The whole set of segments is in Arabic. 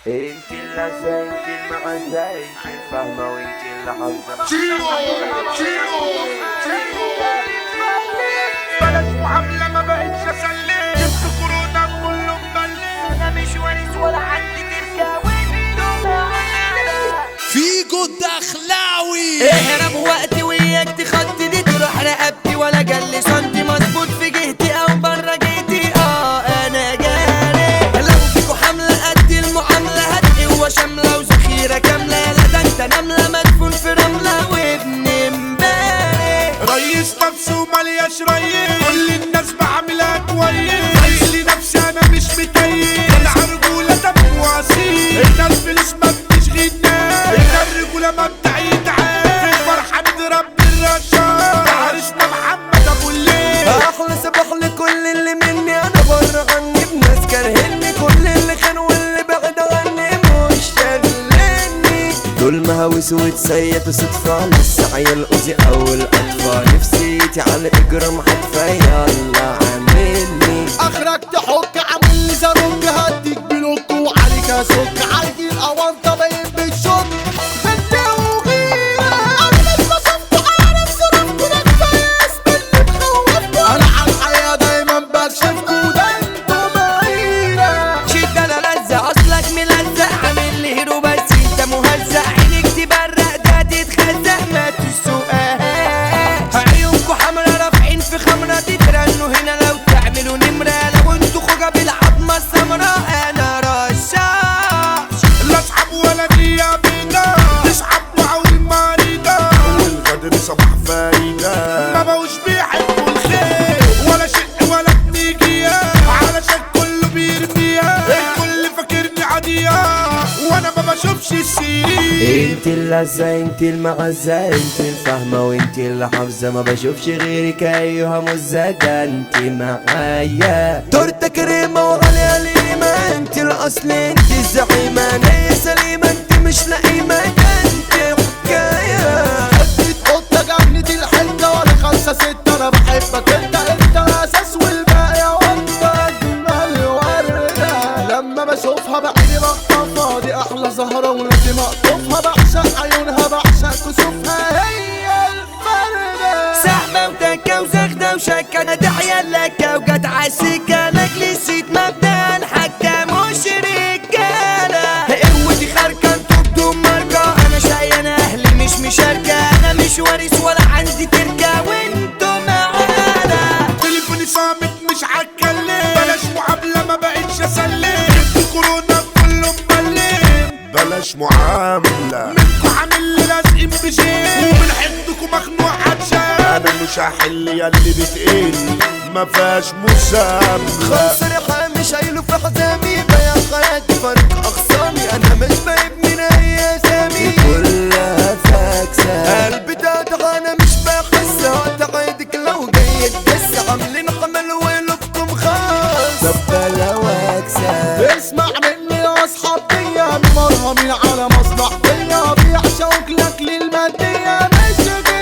انت اللذة انت المعزة انت الفهمة وانت اللي حافظة. بلاش معاملة ما بقتش اسلم، جبت كورونا كله مبلم، انا مش وارث ولا عندي تركة وانتو معانا. فيجو الدخلاوي اهرب وقتي وياك تخطي تروح رقبتي ولا جلي سنتي مظبوط في جهتي او برا جهتي. انا جاري لو فيكو حملة قد المعاملة هات قوة شاملة وذخيرة كاملة. لا ده انت نملة مدفون في رملة وابن امبارح. ريس نفسه ملياش ريس، كل الناس بعملها كويس، عايز لي نفسي انا مش مكيف، انا رجولة دم واصيل، هنا الفلوس ما بتشغلناش، هنا الرجولة مبدأ يتعاد، في الفرحة نضرب بالرشاش، عرسنا محمد ابو الليل. احلى صباح لكل اللي مني انا بره عني بناس كارهني، كل اللي كان واللي بعد عني مش شاغلني. دول مهاوس وتسيت صدفة لسه عيال اوزي او الاطفال، نفسيتي على اجرام حتفة يلا عاملني. اخرك تحك عامل لي زاروك هديك بلوك وعليك اسك عادي الاونطه باين بالشوك غدا وغيره. انا لما شفت عارف صرفت ده كفايه اسم اللي مخوفكوا، انا على الحياه دايما بكشفكوا ده انتوا معيره. شد انا لزق اصلك ملزق عامل لي هيرو بس انت مهزق، عينك تبرق ده تتخزق ما تسوقهاش. عيونكوا حمرا رافعين في خمرة تترنوا هنا لو تعملوا نمرة، لو انتوا خوجة بالعظمة السمراء انا رشاش. لا اصحاب ولا نية بينا، نسحب وعول مريضة، والغدر صباح فايدة، ما بقوش بيحبوا الخير ولا شق ولا بنيجية، علشان كله بيرميها، الكل فاكرني عادية وانا ما بشوفش السير. انت اللذة انت المعزة انت الفهمة وانت اللي حافظة، ما بشوفش غيرك ايها مزة ده انت معايا. تورته كريمة وعليها القيمة، انت الاصل انت الزعيمة، نية سليمة انت مش لئيمة ده انت حكاية. حبيت قطه جنة الحته ولا خمسه سته، انا بحبك انت اساس والباقي وانت اجمل ورده. لما بشوفها بعيني بخطفها دي احلى زهره ولازم اقطفها، بعشق عيونها بعشق كسوفها هي الفرده. سحبة وتكة وزغدة وشكة انا داعية لك وجت عالسكة، لك نسيت مبدأ الحكة مش رجالة. قوتي خارجة انتوا بدون ماركة، انا شقي انا اهلي مش مشاركة، انا مش وارث ولا عندي تركة وانتوا معانا. تليفوني صامت مش هتكلم، بلاش معاملة ما بقتش اسلم، جبت كورونا كله مبلم، بلاش معاملة منكو عامل لي لازقين بشيء، ومن حدكو مخنوق عطشان، انا مش هحل ياللي بتقل ما فيهاش مسامحة. خلص ريحة مش هيلو في حزامي، بيا حياتي فرق اخصامي، انا مش بايب من اي اسامي كلها فاكسة. قلبي تقطع انا مش بحس، هتعيدك لو جاي تدس، عاملين حمل ولكم خاص. طب بلا واكسة. اسمع مني يا اصحابي مرهمين على مصلحتي، بيعشقوك لك للمادية مش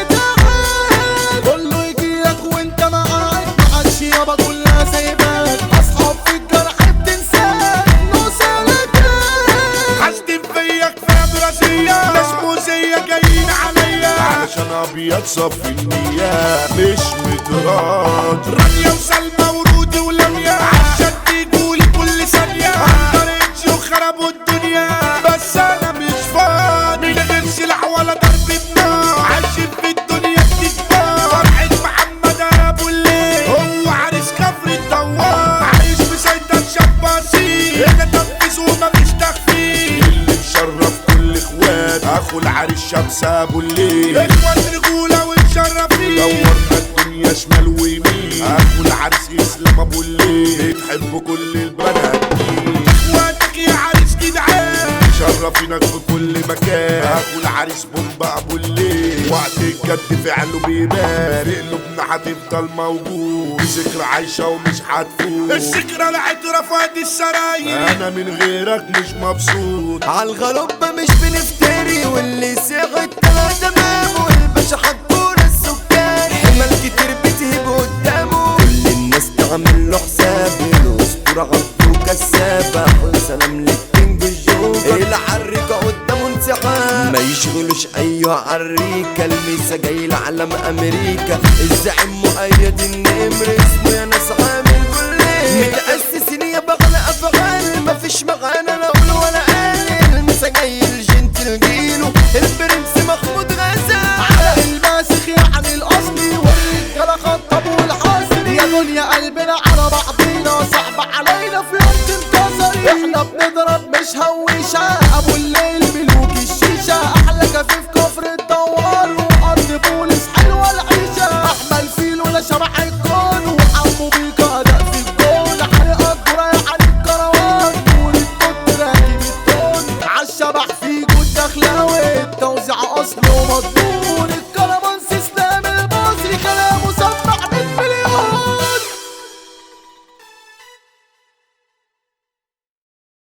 بتاعك، كله يجيلك وانت معاك معكش يابا كلها سايباك، اصحاب في الجرح بتنساك نوصلك. حاسدين فيا كفاية دراسية، ناس موزية جايين عليا، علشان ابيض صفي النية مش متراضي، رانيا وسلمى ورودي ولميا، عشان تيجولي كل ثانية، هنجرنش وخربوا الدنيا، بس انا مش فاضي، من غير سلاح ولا ضرب بنار، عايشين في الدنيا بتتبار، فرحة محمد ابو الليل، هو عريس كفر الدوار، عايش مسيطر شاب اصيل، هنا تنفيذ ومفيش تخفيف، اللي مشرف كل اخوات، اخو العريس شمس ابو الليل، اخوات رجولة ومشرفين، دورنا الدنيا شمال ويمين، اخو العريس اسلام ابو الليل، بتحب كل البنات مين، اخواتك يا عريس جدعان، مشرفينك في كل مكان، اخو العريس بومبا ابو الليل، وقت الجد فعله بيبان، قلوبنا هتفضل موجود، ذكرى عايشة ومش هتفوت، الذكرى العطرة فادي السراير، انا من غيرك مش مبسوط، عالغربة مش بنفتري، واللي ساعد طلع تمام، والباشا حطور السكان، حمل كتير بتهب قدامه، كل الناس تعمل له حساب، الاسطورة عبده كساب، احلى سلام للكينج الجو تشغلوش ايها عريكة الميسا جاي لعلم امريكا الزعيم مؤيد النمر اسمه يا ناس عامل كلية متأسسين يا بغل افغان مفيش مغانا لا قول ولا قال الميسا جاي الجنتل جيله البرنس محمود غزال على الماسخ يعني الاصلي والرجاله خطب والحاصل يا دنيا قلبنا على بعضينا صعب علينا في يوم تنتصري احنا بنضرب مش هويشة ابو